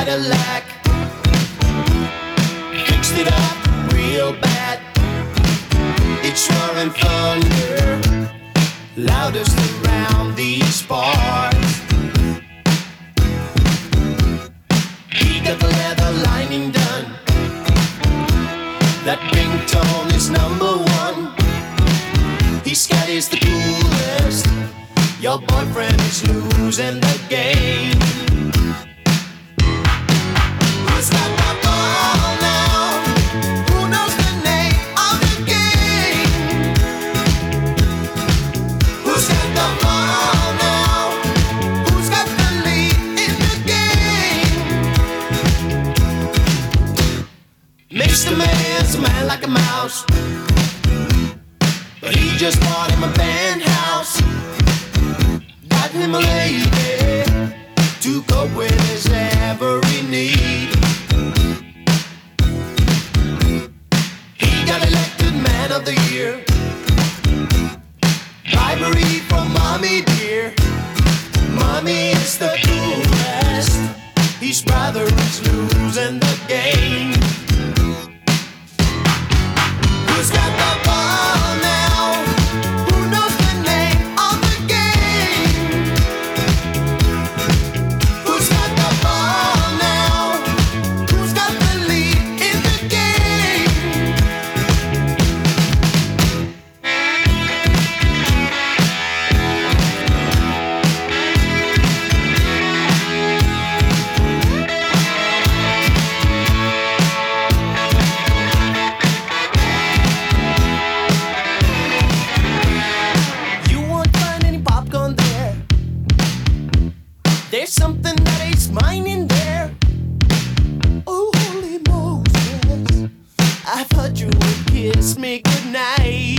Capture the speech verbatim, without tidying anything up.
Cadillac, fixed it up real bad. It's roaring thunder, loudest around these parts. He got the leather lining done. That ringtone is number one. He's Scotty's the coolest. Your boyfriend is losing the game. Who's got the ball now? Who knows the name of the game? Who's got the ball now? Who's got the lead in the game? Mister Man's a man like a mouse, but he just bought him a penthouse. Got him a lady to cope with his every need. He got elected man of the year. Bribery from mommy dear. Mommy is the coolest. His brother is losing the game. Who's got the ball now? Who knows the name of the game? Who's got the ball now? Who's got the lead in the game? You won't find any popcorn there. There's something that ain't mine in there. Oh, holy Moses, I thought you would kiss me goodnight.